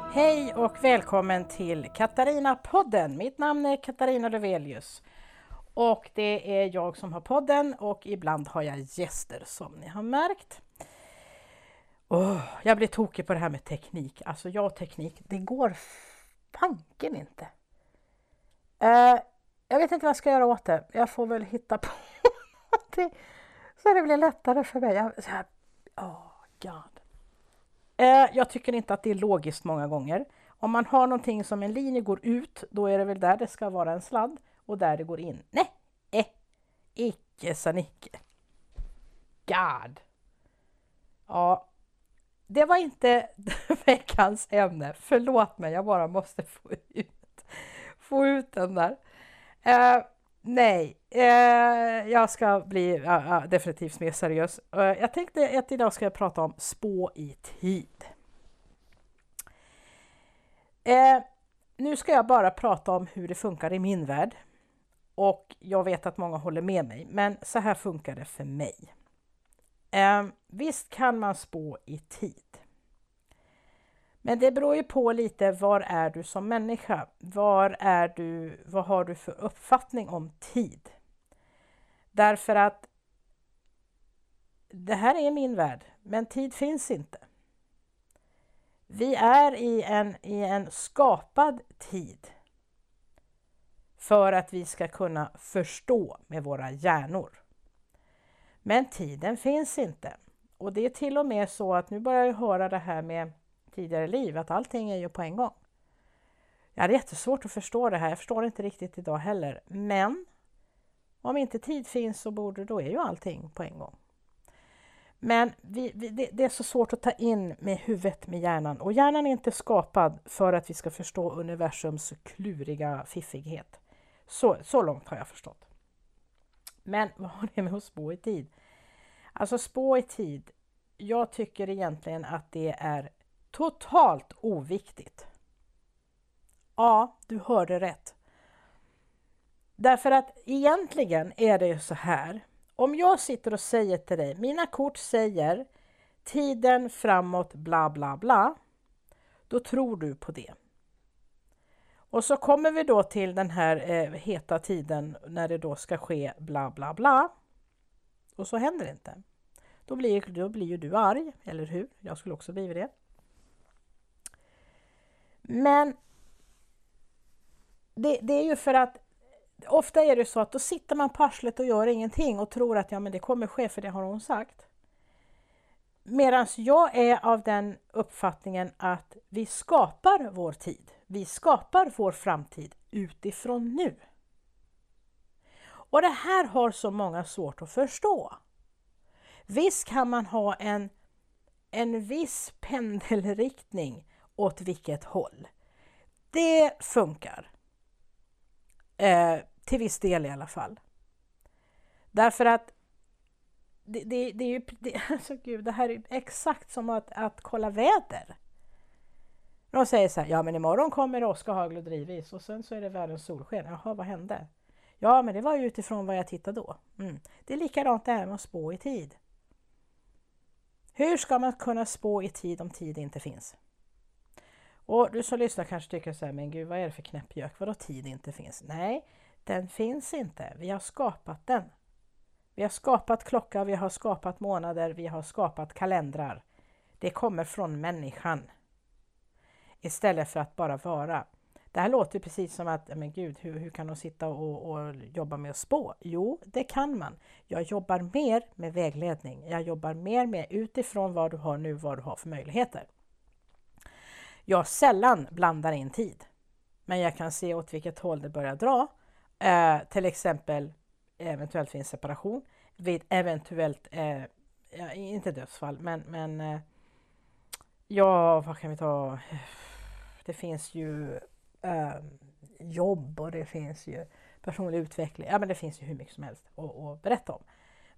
Hej och välkommen till Katarina-podden. Mitt namn är Katarina Löfvelius och det är jag som har podden och ibland har jag gäster som ni har märkt. Jag blir tokig på det här med teknik. Alltså teknik, det går fanken inte. Jag vet inte vad jag ska göra åt det. Jag får väl hitta på någonting så det blir lättare för mig. God. Jag tycker inte att det är logiskt många gånger. Om man har någonting som en linje går ut, då är det väl där det ska vara en sladd och där det går in. Nej, icke sa Nicke. God. Ja, det var inte veckans ämne. Förlåt mig, jag bara måste få ut den där. Nej, jag ska bli definitivt mer seriös. Jag tänkte att idag ska jag prata om spå i tid. Nu ska jag bara prata om hur det funkar i min värld. Och jag vet att många håller med mig, men så här funkar det för mig. Visst kan man spå i tid. Men det beror ju på lite, var är du som människa? Vad har du för uppfattning om tid? Därför att det här är min värld, men tid finns inte. Vi är i en skapad tid för att vi ska kunna förstå med våra hjärnor. Men tiden finns inte. Och det är till och med så att nu börjar jag höra det här med tidigare liv, att allting är ju på en gång. Jag hade jättesvårt att förstå det här, jag förstår det inte riktigt idag heller. Men om inte tid finns så då är ju allting på en gång. Men det är så svårt att ta in med huvudet, med hjärnan. Och hjärnan är inte skapad för att vi ska förstå universums kluriga fiffighet. Så långt har jag förstått. Men vad har det med att spå i tid? Alltså spå i tid, jag tycker egentligen att det är totalt oviktigt. Ja, du hörde rätt. Därför att egentligen är det ju så här. Om jag sitter och säger till dig, mina kort säger tiden framåt bla bla bla, då tror du på det. Och så kommer vi då till den här heta tiden när det då ska ske bla bla bla. Och så händer det inte. Då blir ju du arg, eller hur? Jag skulle också bli det. Men det är ju för att ofta är det så att då sitter man på arslet och gör ingenting och tror att men det kommer ske för det har hon sagt. Medan jag är av den uppfattningen att vi skapar vår tid. Vi skapar vår framtid utifrån nu. Och det här har så många svårt att förstå. Visst kan man ha en viss pendelriktning åt vilket håll. Det funkar. Till viss del i alla fall. Därför att det är ju alltså gud, det här är exakt som att kolla väder. De säger så här, men imorgon kommer det åska, hagel och drivis och sen så är det världens solsken. Jaha, vad hände? Ja, men det var ju utifrån vad jag tittade då. Det är likadant det här med att spå i tid. Hur ska man kunna spå i tid om tid inte finns? Och du som lyssnar kanske tycker så här, men gud, vad är det för knäppjök? Vadå tid inte finns? Nej, den finns inte. Vi har skapat den. Vi har skapat klocka, vi har skapat månader, vi har skapat kalendrar. Det kommer från människan. Istället för att bara vara. Det här låter precis som att, men gud, hur kan de sitta och jobba med att spå? Jo, det kan man. Jag jobbar mer med vägledning. Jag jobbar mer med utifrån vad du har nu, vad du har för möjligheter. Jag sällan blandar in tid. Men jag kan se åt vilket håll det börjar dra. Till exempel eventuellt vid en separation. Vid eventuellt, inte dödsfall, men vad kan vi ta? Det finns ju jobb och det finns ju personlig utveckling. Ja, men det finns ju hur mycket som helst att berätta om.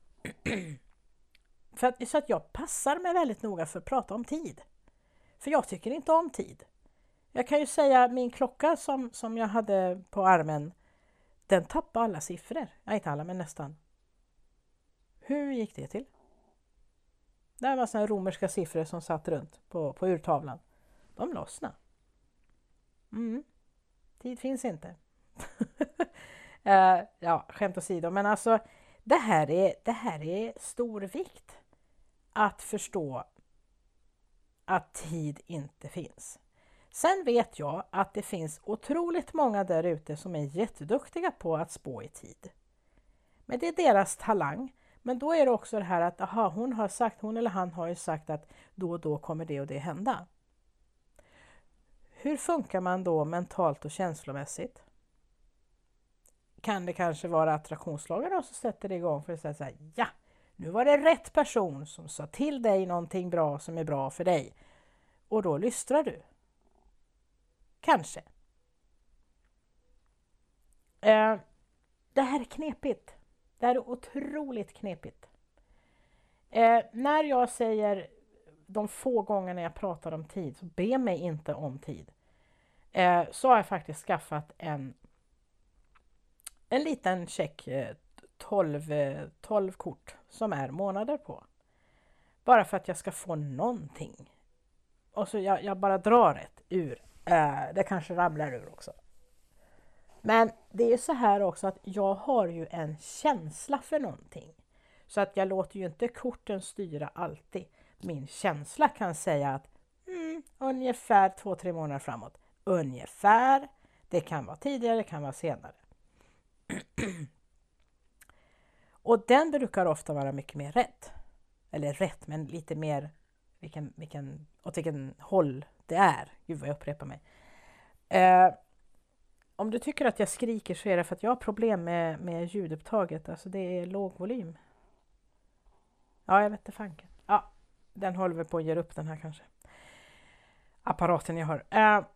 Så att jag passar mig väldigt noga för att prata om tid. För jag tycker inte om tid. Jag kan ju säga min klocka som jag hade på armen, den tappade alla siffror. Ja, inte alla, men nästan. Hur gick det till? Det var såna romerska siffror som satt runt på urtavlan. De lossnade. Tid finns inte. Ja, skämt åsido. Men alltså, det här är stor vikt att förstå att tid inte finns. Sen vet jag att det finns otroligt många där ute som är jätteduktiga på att spå i tid. Men det är deras talang. Men då är det också det här att hon eller han har ju sagt att då och då kommer det och det hända. Hur funkar man då mentalt och känslomässigt? Kan det kanske vara attraktionslagar som sätter det igång för att säga så här, ja, nu var det rätt person som sa till dig någonting bra som är bra för dig. Och då lystrar du. Kanske. Det här är knepigt. Det här är otroligt knepigt. När jag säger de få gångerna jag pratar om tid, så be mig inte om tid. Så har jag faktiskt skaffat en liten check, 12 kort som är månader på. Bara för att jag ska få någonting. Och så jag bara drar ett ur. Det kanske ramlar ur också. Men det är så här också att jag har ju en känsla för någonting. Så att jag låter ju inte korten styra alltid. Min känsla kan säga att ungefär 2-3 månader framåt. Ungefär. Det kan vara tidigare, det kan vara senare. Och den brukar ofta vara mycket mer rätt. Eller rätt, men lite mer åt vilken håll det är. Gud vad jag upprepar mig. Om du tycker att jag skriker så är det för att jag har problem med ljudupptaget. Alltså det är låg volym. Ja, jag vet inte fanken. Ja, den håller väl på att ge upp den här kanske. Apparaten jag har.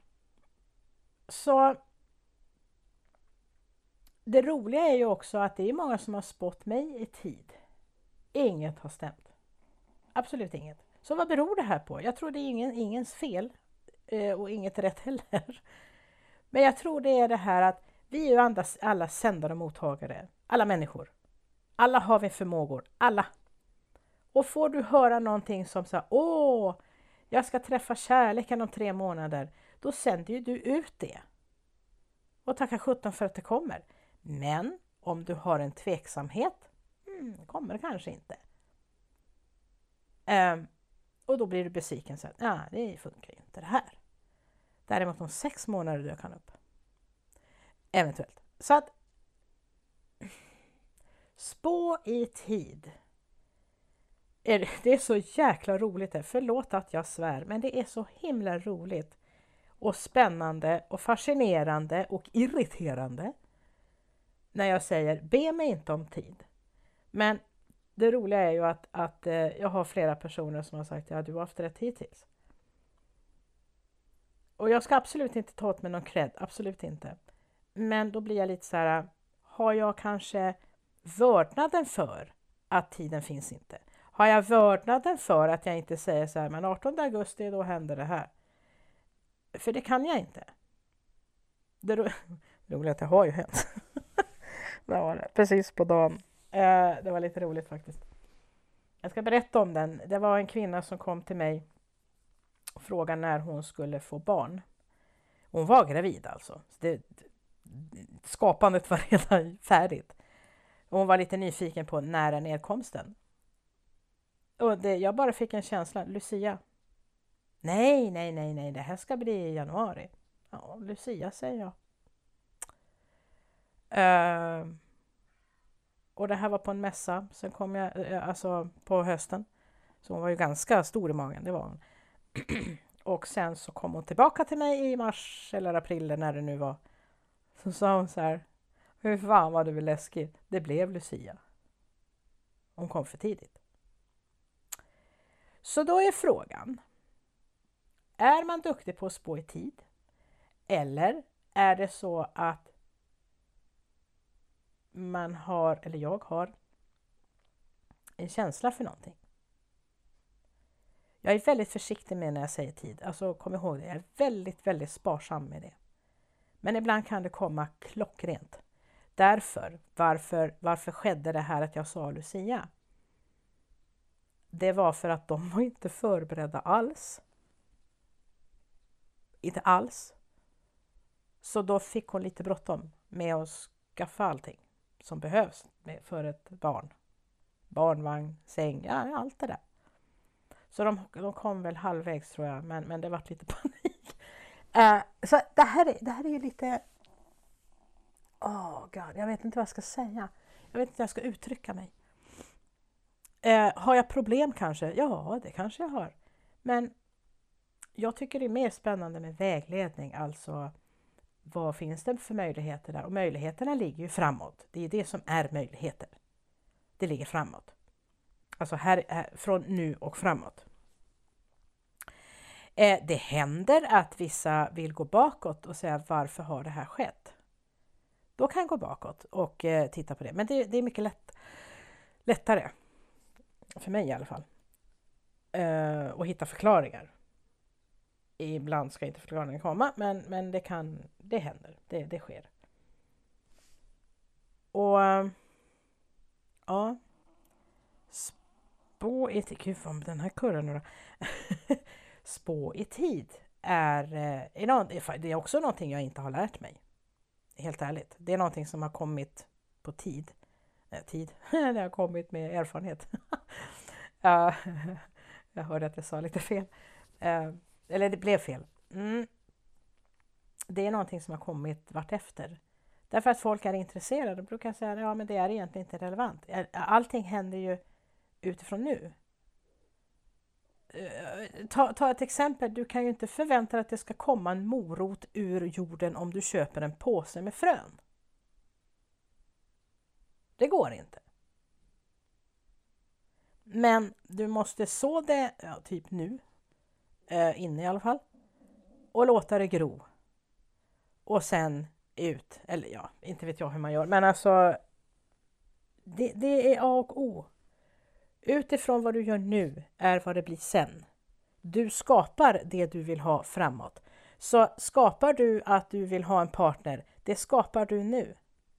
Så det roliga är ju också att det är många som har spått mig i tid. Inget har stämt. Absolut inget. Så vad beror det här på? Jag tror det är ingens fel och inget rätt heller. Men jag tror det är det här att vi är ju alla sändare och mottagare. Alla människor. Alla har vi förmågor. Alla. Och får du höra någonting som säger jag ska träffa kärleken om 3 månader. Då sänder ju du ut det. Och tacka 17 för att det kommer. Men om du har en tveksamhet, kommer det kanske inte. Och då blir du besviken så att det funkar ju inte det här. Däremot om 6 månader dök han upp. Eventuellt. Så att spå i tid. Det är så jäkla roligt. Förlåt att jag svär, men det är så himla roligt. Och spännande och fascinerande och irriterande. När jag säger, be mig inte om tid. Men det roliga är ju att jag har flera personer som har sagt, ja du har haft rätt hittills. Och jag ska absolut inte ta åt mig någon cred, absolut inte. Men då blir jag lite så här, har jag kanske vördnaden för att tiden finns inte? Har jag vördnaden för att jag inte säger så här, men 18 augusti då händer det här? För det kan jag inte. Det roliga är att det har ju hänt. Det var det, precis på dagen. Det var lite roligt faktiskt. Jag ska berätta om den. Det var en kvinna som kom till mig och frågade när hon skulle få barn. Hon var gravid alltså. Skapandet var redan färdigt. Och hon var lite nyfiken på när är nedkomsten. Och jag bara fick en känsla. Lucia. Nej. Det här ska bli i januari. Ja, Lucia säger jag. Och det här var på en mässa. Sen kom jag alltså på hösten. Så hon var ju ganska stor i magen. Det var hon. Och sen så kom hon tillbaka till mig i mars eller april när det nu var. Så sa hon så här. Hur fan var det läskigt. Det blev Lucia. Hon kom för tidigt. Så då är frågan. Är man duktig på att spå i tid? Eller är det så att jag har en känsla för någonting? Jag är väldigt försiktig med när jag säger tid. Alltså kom ihåg det. Jag är väldigt, väldigt sparsam med det. Men ibland kan det komma klockrent. Varför skedde det här att jag sa Lucia? Det var för att de var inte förberedda alls. Inte alls. Så då fick hon lite bråttom med att skaffa allting som behövs för ett barn. Barnvagn, säng, ja, allt det där. Så de kom väl halvvägs tror jag, men det var lite panik. Så det här är ju lite... God, jag vet inte vad jag ska säga. Jag vet inte hur jag ska uttrycka mig. Har jag problem kanske? Ja, det kanske jag har. Men jag tycker det är mer spännande med vägledning. Alltså, vad finns det för möjligheter där? Och möjligheterna ligger ju framåt. Det är det som är möjligheter. Det ligger framåt. Alltså här från nu och framåt. Det händer att vissa vill gå bakåt och säga varför har det här skett? Då kan jag gå bakåt och titta på det. Men det är mycket lättare, för mig i alla fall, att hitta förklaringar. Ibland ska inte förklaringen komma, men det händer, det sker. Och ja, spå i tid, gud vad den här kurren nu då. Spå i tid det är också någonting jag inte har lärt mig. Helt ärligt. Det är någonting som har kommit på tid. Det har kommit med erfarenhet. Jag hörde att jag sa lite fel. Eller det blev fel. Det är någonting som har kommit vartefter. Därför att folk är intresserade. Då brukar jag säga men det är egentligen inte relevant. Allting händer ju utifrån nu. Ta ett exempel. Du kan ju inte förvänta dig att det ska komma en morot ur jorden om du köper en påse med frön. Det går inte. Men du måste så det, typ nu, inne i alla fall, och låta det gro. Och sen ut, eller inte vet jag hur man gör, men alltså det är A och O. Utifrån vad du gör nu är vad det blir sen. Du skapar det du vill ha framåt. Så skapar du att du vill ha en partner, det skapar du nu.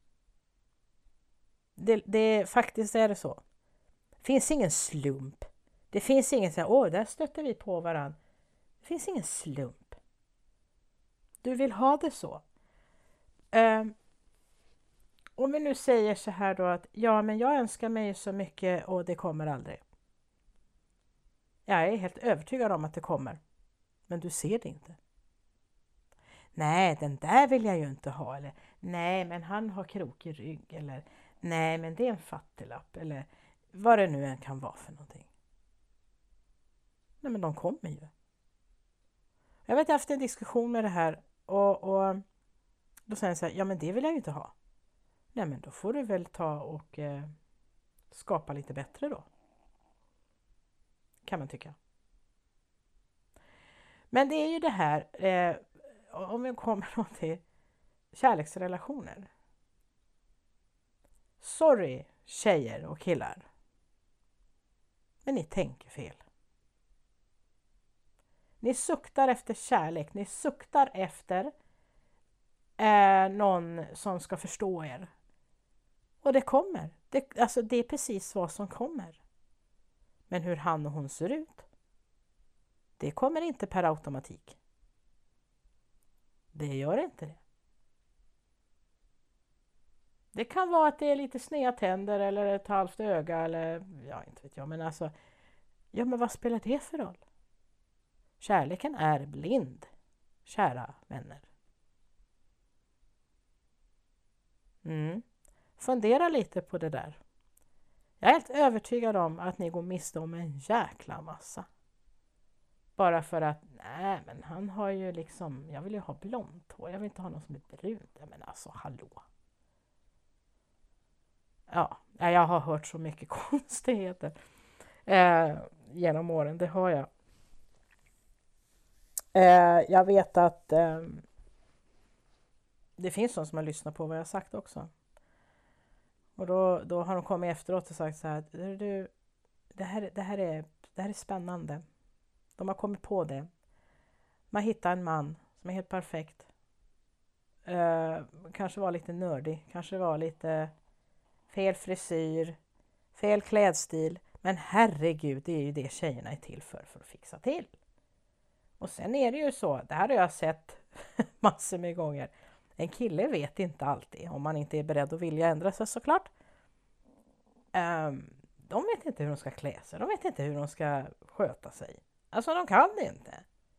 Faktiskt är det så. Det finns ingen slump. Det finns ingen så där stöter vi på varandra. Det finns ingen slump. Du vill ha det så. Om vi nu säger så här då att men jag önskar mig så mycket och det kommer aldrig. Jag är helt övertygad om att det kommer. Men du ser det inte. Nej, den där vill jag ju inte ha. Eller nej, men han har krokig rygg. Eller nej, men det är en fattiglapp. Eller vad det nu än kan vara för någonting. Nej, men de kommer ju. Jag vet, jag har haft en diskussion med det här. Och då säger jag så här, men det vill jag ju inte ha. Nej, men då får du väl ta och skapa lite bättre då. Kan man tycka. Men det är ju det här, om vi kommer då till kärleksrelationer. Sorry tjejer och killar. Men ni tänker fel. Ni suktar efter kärlek. Ni suktar efter någon som ska förstå er. Och det kommer. Det är precis vad som kommer. Men hur han och hon ser ut, det kommer inte per automatik. Det gör inte det. Det kan vara att det är lite sneda tänder eller ett halvt öga eller inte vet jag. Men alltså, men vad spelar det för roll? Kärleken är blind, kära vänner. Fundera lite på det där. Jag är helt övertygad om att ni går miste om en jäkla massa. Bara för att, men han har ju liksom, jag vill ju ha blont hår, jag vill inte ha någon som är brunt. Men alltså, hallå. Ja, jag har hört så mycket konstigheter genom åren, det har jag. Jag vet att det finns någon som har lyssnat på vad jag sagt också. Och då har de kommit efteråt och sagt så här, det här är spännande. De har kommit på det. Man hittar en man som är helt perfekt. Kanske var lite nördig. Kanske var lite fel frisyr. Fel klädstil. Men herregud, det är ju det tjejerna är till för att fixa till. Och sen är det ju så, det här har jag sett massor med gånger. En kille vet inte alltid, om man inte är beredd att vilja ändra sig såklart. De vet inte hur de ska klä sig, de vet inte hur de ska sköta sig. Alltså de kan det inte.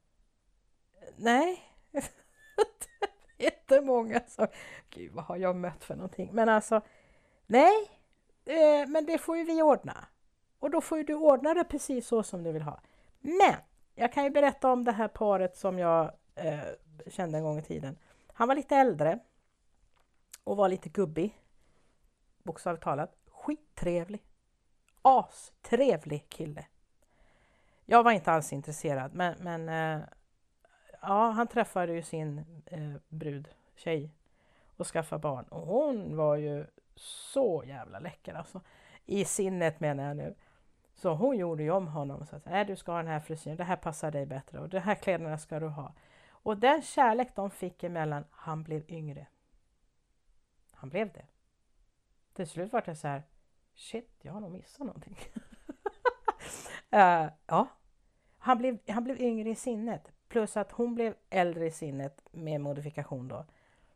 Nej, det är inte många som... Gud, vad har jag mött för någonting? Men alltså, nej, men det får ju vi ordna. Och då får ju du ordna det precis så som du vill ha. Men jag kan ju berätta om det här paret som jag kände en gång i tiden. Han var lite äldre och var lite gubbig, bokstavligt talat. Skittrevlig. Astrevlig kille. Jag var inte alls intresserad, men ja, han träffade ju sin brud, tjej, och skaffade barn. Och hon var ju så jävla läcker alltså. I sinnet menar jag nu. Så hon gjorde ju om honom och sa att du ska ha den här frisyren, det här passar dig bättre och de här kläderna ska du ha. Och den kärlek de fick emellan, han blev yngre. Han blev det. Till slut var det så här, shit, jag har nog missat någonting. Ja, han blev yngre i sinnet. Plus att hon blev äldre i sinnet med modifikation då.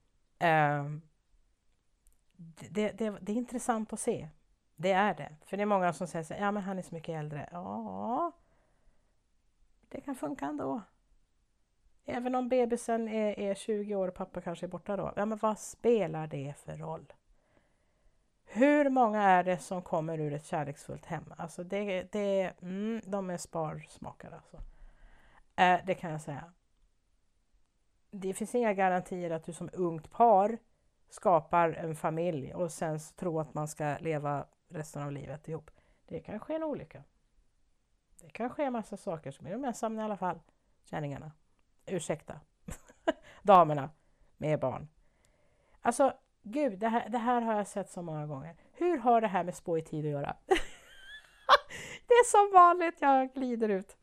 Det är intressant att se. Det är det. För det är många som säger så här, ja men han är så mycket äldre. Ja, det kan funka ändå. Även om bebisen är 20 år och pappa kanske är borta då. Ja men vad spelar det för roll? Hur många är det som kommer ur ett kärleksfullt hem? Alltså de är sparsmakare alltså. Det kan jag säga. Det finns inga garantier att du som ungt par skapar en familj och sen tror att man ska leva resten av livet ihop. Det kan ske en olycka. Det kan ske en massa saker som är gemensamma i alla fall. Känningarna. Ursäkta. Damerna med barn. Alltså, gud, det här har jag sett så många gånger. Hur har det här med spå i tid att göra? Det är som vanligt, jag glider ut.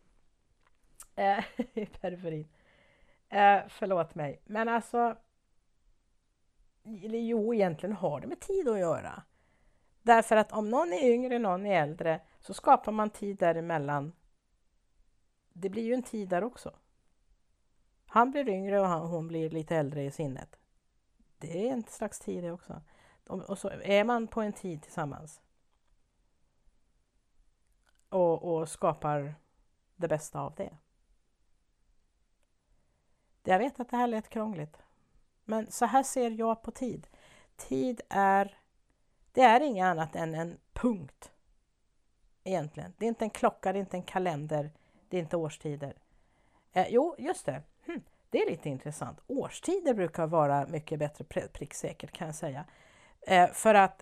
I periferin. Förlåt mig. Men alltså, jo, egentligen har det med tid att göra. Därför att om någon är yngre, någon är äldre, så skapar man tid däremellan. Det blir ju en tid där också. Han blir yngre och hon blir lite äldre i sinnet. Det är en slags tid det också. Och så är man på en tid tillsammans. Och skapar det bästa av det. Jag vet att det här lät krångligt. Men så här ser jag på tid. Tid det är inget annat än en punkt. Egentligen. Det är inte en klocka, det är inte en kalender, det är inte årstider. Jo, just det. Det är lite intressant. Årstider brukar vara mycket bättre pricksäkert kan jag säga. För att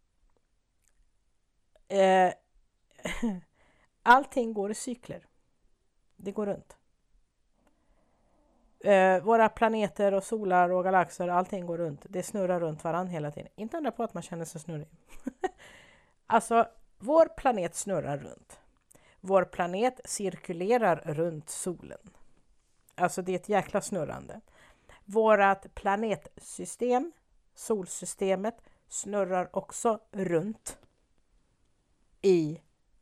allting går i cykler. Det går runt. Våra planeter och solar och galaxer, allting går runt. Det snurrar runt varann hela tiden. Inte undra på att man känner sig snurrig. Alltså, vår planet snurrar runt. Vår planet cirkulerar runt solen. Alltså det är ett jäkla snurrande. Vårat planetsystem, solsystemet, snurrar också runt i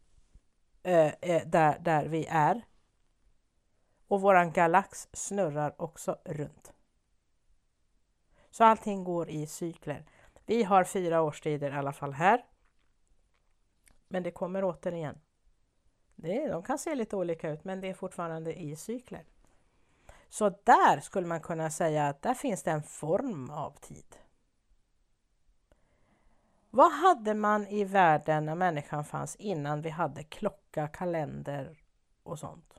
där vi är. Och våran galax snurrar också runt. Så allting går i cykler. Vi har 4 årstider i alla fall här. Men det kommer återigen. De kan se lite olika ut, men det är fortfarande i cykler. Så där skulle man kunna säga att där finns det en form av tid. Vad hade man i världen när människan fanns innan vi hade klocka, kalender och sånt?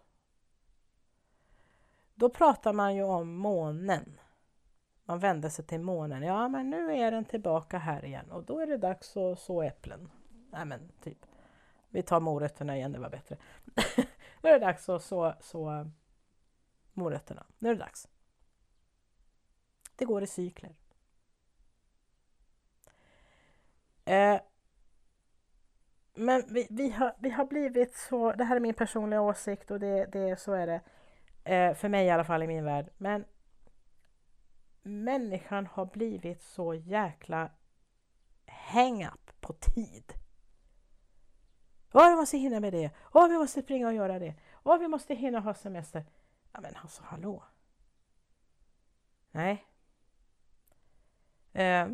Då pratar man ju om månen. Man vände sig till månen. Ja, men nu är den tillbaka här igen. Och då är det dags att så äpplen. Nej, men typ. Vi tar morötterna igen, det var bättre. Nu är det dags att så morötterna. Nu är det dags. Det går i cykler. Men vi har blivit så... Det här är min personliga åsikt och så är det. För mig i alla fall i min värld. Men människan har blivit så jäkla hang-up på tid. Vi måste hinna med det. Vi måste springa och göra det. Vi måste hinna ha semester. Ja men alltså hallå. Nej. Eh,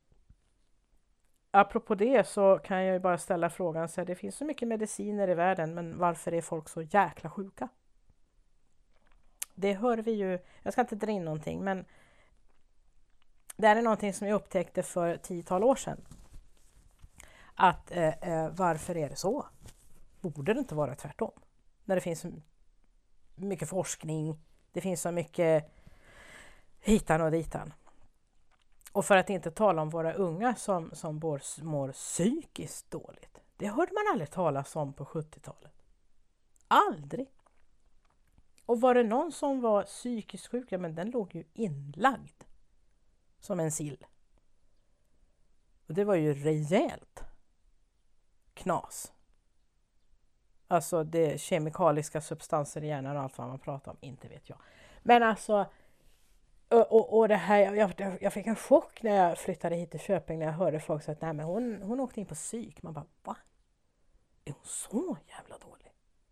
Apropå det så kan jag ju bara ställa frågan, så det finns så mycket mediciner i världen, men varför är folk så jäkla sjuka? Det hör vi ju, jag ska inte dra in någonting, men det här är någonting som jag upptäckte för 10-tal år sedan. Att varför är det så? Borde det inte vara tvärtom? När det finns så mycket forskning, det finns så mycket hitan och ditan. Och för att inte tala om våra unga som mår psykiskt dåligt. Det hörde man aldrig talas om på 70-talet. Aldrig. Och var det någon som var psykiskt sjuk, ja, men den låg ju inlagd som en sill. Och det var ju rejält knas. Alltså det kemikaliska substanser i hjärnan och allt vad man pratar om, inte vet jag. Men alltså, och det här, jag fick en chock när jag flyttade hit till Köping när jag hörde folk säga att nej, men hon åkte in på psyk. Man bara, va? Är hon så jävla dålig?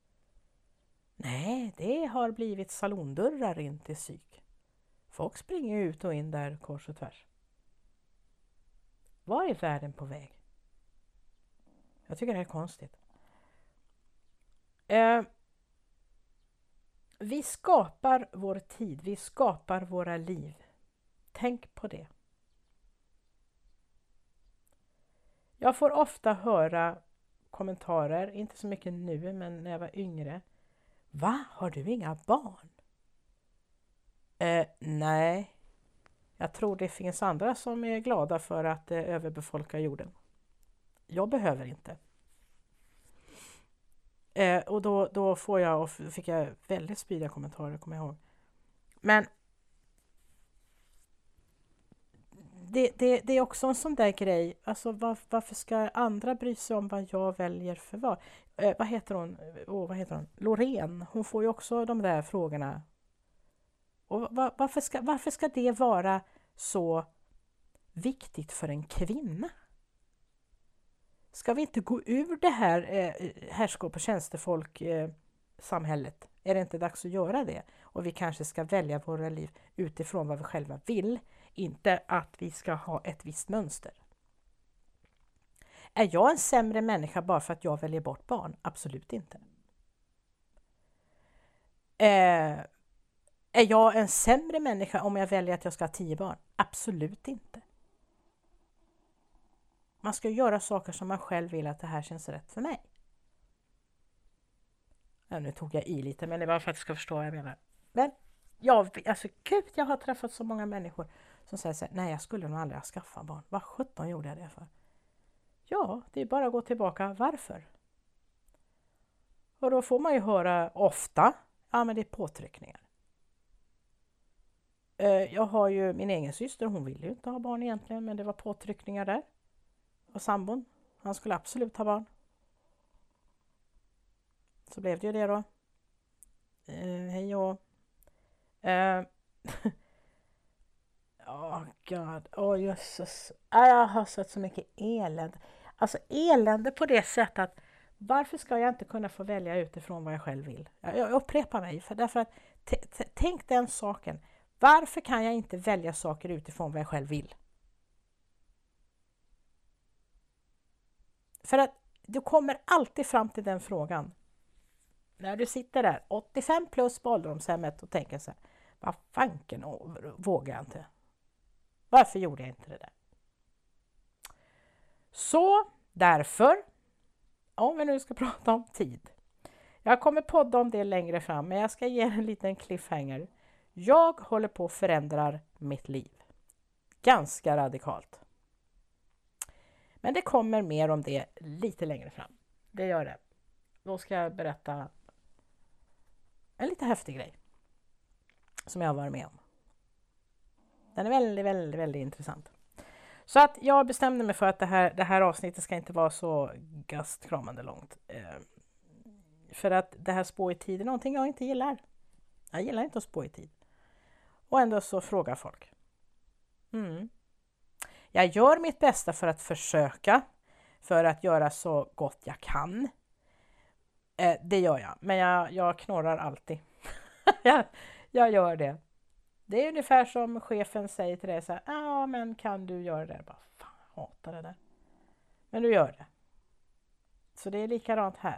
Nej, det har blivit salondörrar in till psyk. Folk springer ut och in där kors och tvärs. Var är världen på väg? Jag tycker det är konstigt. Vi skapar vår tid, vi skapar våra liv. Tänk på det. Jag får ofta höra kommentarer, inte så mycket nu, men när jag var yngre. Va? Har du inga barn? Nej. Jag tror det finns andra som är glada för att överbefolka jorden. Jag behöver inte. Och då fick jag väldigt spydiga kommentarer, kommer jag ihåg. Men det är också en sån där grej. Alltså varför ska andra bry sig om vad jag väljer för vad? Vad heter hon? Loreen. Hon får ju också de där frågorna. Och varför ska det vara så viktigt för en kvinna? Ska vi inte gå ur det här härskap och tjänstefolk samhället? Är det inte dags att göra det? Och vi kanske ska välja våra liv utifrån vad vi själva vill. Inte att vi ska ha ett visst mönster. Är jag en sämre människa bara för att jag väljer bort barn? Absolut inte. Är jag en sämre människa om jag väljer att jag ska ha 10 barn? Absolut inte. Man ska göra saker som man själv vill att det här känns rätt för mig. Ja, nu tog jag i lite, men det var för att jag ska förstå vad jag menar. Men jag har träffat så många människor som säger så här, nej, jag skulle nog aldrig ha skaffat barn. Vad 17 gjorde jag det för? Ja, det är bara att gå tillbaka. Varför? Och då får man ju höra ofta, ja, men det är påtryckningar. Jag har ju min egen syster, hon ville ju inte ha barn egentligen, men det var påtryckningar där. Och sambon, han skulle absolut ha barn. Så blev det ju det då. Hej och... God. Jösses. Jag har sett så mycket elände. Alltså elände på det sättet att varför ska jag inte kunna få välja utifrån vad jag själv vill? Jag upprepar mig. Därför att tänk den saken. Varför kan jag inte välja saker utifrån vad jag själv vill? För att du kommer alltid fram till den frågan. När du sitter där 85 plus på ålderdomshemmet och tänker så här, vad fanken vågar jag inte? Varför gjorde jag inte det där? Så därför, om vi nu ska prata om tid. Jag kommer podda om det längre fram, men jag ska ge en liten cliffhanger. Jag håller på att förändra mitt liv. Ganska radikalt. Men det kommer mer om det lite längre fram. Det gör det. Då ska jag berätta en lite häftig grej som jag har varit med om. Den är väldigt, väldigt, väldigt intressant. Så att jag bestämde mig för att det här avsnittet ska inte vara så gastkramande långt. För att det här spå i tid är någonting jag inte gillar. Jag gillar inte att spå i tid. Och ändå så frågar folk. Jag gör mitt bästa för att försöka. För att göra så gott jag kan. Det gör jag. Men jag knorrar alltid. jag gör det. Det är ungefär som chefen säger till dig så här, ja men kan du göra det? Bara, fan, jag hatar det där. Men du gör det. Så det är likadant här.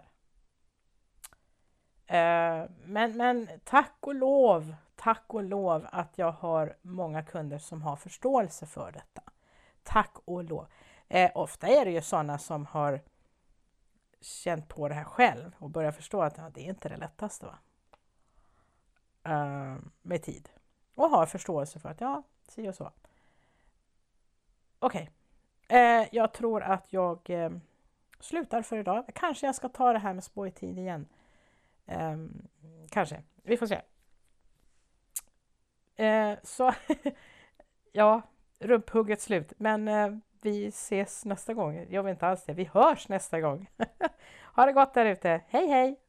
Men tack och lov att jag har många kunder som har förståelse för detta. Tack och lov. Ofta är det ju sådana som har känt på det här själv och börjar förstå att det är inte det lättaste, va? Med tid. Och har förståelse för att ja, si och så. Okej. Jag tror att jag slutar för idag. Kanske jag ska ta det här med spå i tid igen. Kanske. Vi får se. Så ja, rumphugget slut. Men vi ses nästa gång. Jag vet inte alls det. Vi hörs nästa gång. Ha det gott där ute. Hej hej!